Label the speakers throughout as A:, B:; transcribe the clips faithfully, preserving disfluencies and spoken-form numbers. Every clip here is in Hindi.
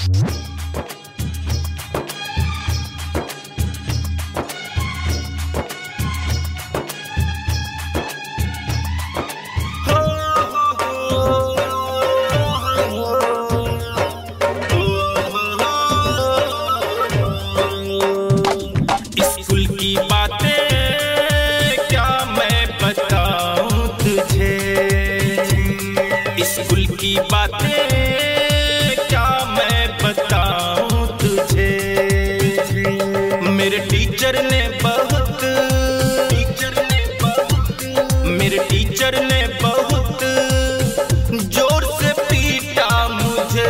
A: स्कूल की बातें क्या मैं बताऊं तुझे, स्कूल की बातें क्या मैं बताऊं तुझे। मेरे टीचर ने बहुत टीचर ने बहुत मेरे टीचर ने बहुत जोर से पीटा मुझे।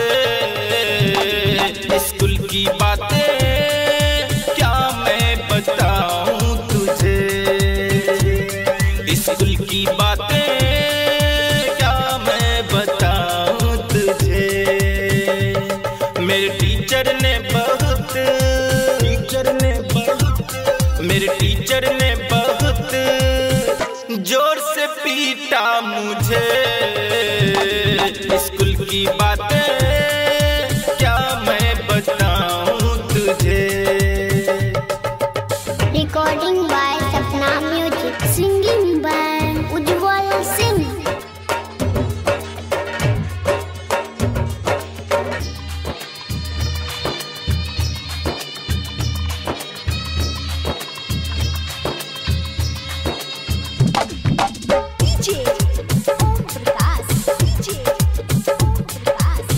A: स्कूल की बातें क्या मैं बताऊं तुझे, स्कूल की बातें क्या मैं बताऊं तुझे। मेरे टीचर ने बहुत टीचर ने बहुत मेरे टीचर ने बहुत जोर से पीटा मुझे। स्कूल की बातें क्या मैं बताऊं तुझे।
B: Recording by Sapna Music, singing by Ujjwal Singh.
C: D J Om Prakash, D J Om Prakash,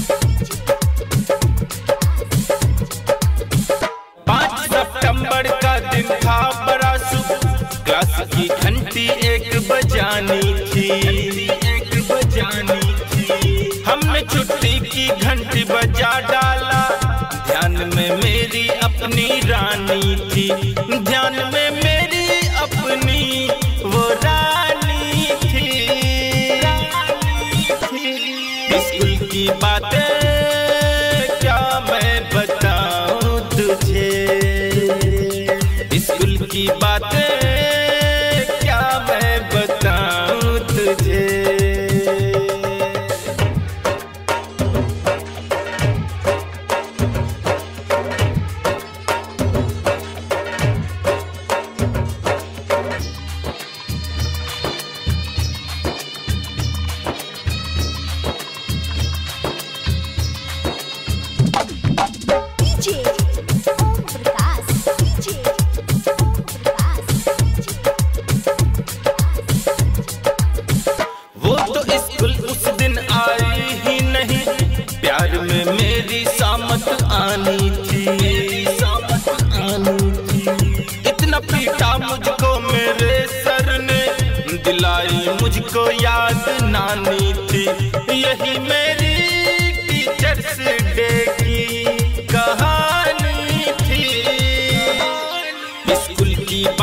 A: पाँच सितंबर का दिन था बड़ा शुभ, क्लास की घंटी एक बजानी थी एक बजानी थी। हमने छुट्टी की घंटी बजा डाला, ध्यान में मेरी अपनी रानी थी, ध्यान में मेरी अपनी वो रानी थी। स्कूल की बातें क्या मैं बताऊं तुझे, स्कूल की बातें क्या मैं बताऊं तुझे।
C: D J Om Prakash, D J Om Prakash,
A: वो तो स्कूल उस दिन आई ही नहीं, प्यार में मेरी सामत आनी थी सामत आनी थी। इतना पीटा मुझको मेरे सर ने, दिलाई मुझको याद नानी थी। यही मेरी टीचर्स डे की कहानी थी। स्कूल की